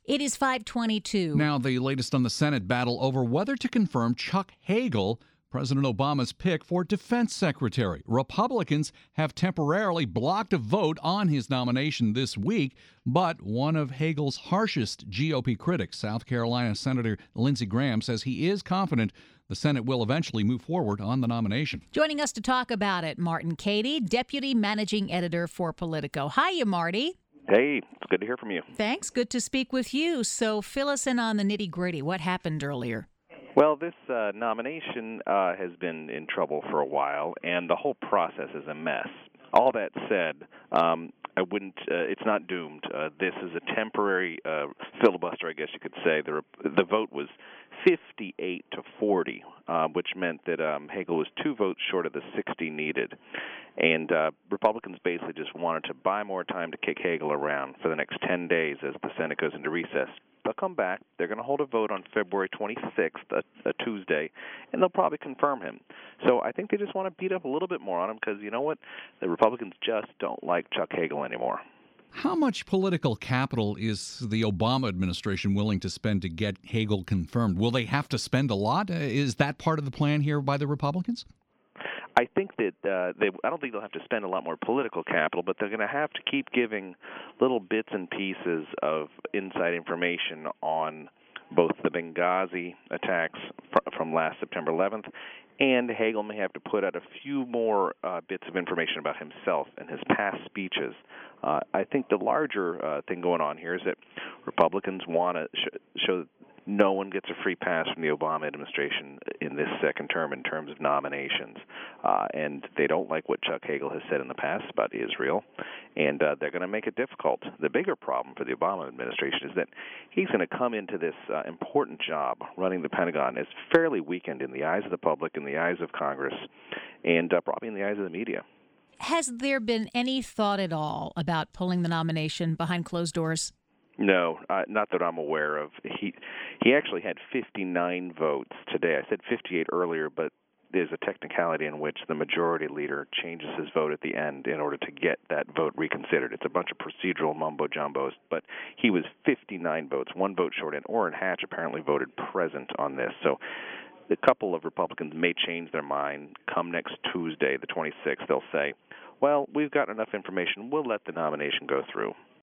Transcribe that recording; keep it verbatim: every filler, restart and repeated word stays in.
It is five twenty-two. Now, the latest on the Senate battle over whether to confirm Chuck Hagel, President Obama's pick for defense secretary. Republicans have temporarily blocked a vote on his nomination this week, but one of Hagel's harshest G O P critics, South Carolina Senator Lindsey Graham, says he is confident the Senate will eventually move forward on the nomination. Joining us to talk about it, Martin Cady, Deputy Managing Editor for Politico. Hiya, Marty. Hey, it's good to hear from you. Thanks. Good to speak with you. So fill us in on the nitty-gritty. What happened earlier? Well, this uh, nomination uh, has been in trouble for a while, and the whole process is a mess. All that said, um, I wouldn't. Uh, it's not doomed. Uh, this is a temporary uh, filibuster, I guess you could say. The the vote was fifty-eight to forty, uh, which meant that um, Hagel was two votes short of the sixty needed, and uh, Republicans basically just wanted to buy more time to kick Hagel around for the next ten days as the Senate goes into recess. They'll come back. They're going to hold a vote on February twenty-sixth, a, a Tuesday, and they'll probably confirm him. So I think they just want to beat up a little bit more on him because, you know what, the Republicans just don't like Chuck Hagel anymore. How much political capital is the Obama administration willing to spend to get Hagel confirmed? Will they have to spend a lot? Is that part of the plan here by the Republicans? I think that uh, they. I don't think they'll have to spend a lot more political capital, but they're going to have to keep giving little bits and pieces of inside information on both the Benghazi attacks fr- from last September eleventh, and Hagel may have to put out a few more uh, bits of information about himself and his past speeches. Uh, I think the larger uh, thing going on here is that Republicans want to sh- show that no one gets a free pass from the Obama administration in this second term in terms of nominations. Uh, and they don't like what Chuck Hagel has said in the past about Israel, and uh, they're going to make it difficult. The bigger problem for the Obama administration is that he's going to come into this uh, important job running the Pentagon as fairly weakened in the eyes of the public, in the eyes of Congress, and uh, probably in the eyes of the media. Has there been any thought at all about pulling the nomination behind closed doors? No, uh, not that I'm aware of. He he actually had fifty-nine votes today. I said fifty-eight earlier, but there's a technicality in which the majority leader changes his vote at the end in order to get that vote reconsidered. It's a bunch of procedural mumbo-jumbos, but he was fifty-nine votes, one vote short, and Orrin Hatch apparently voted present on this. So a couple of Republicans may change their mind come next Tuesday, the twenty-sixth. They'll say, well, we've got enough information. We'll let the nomination go through.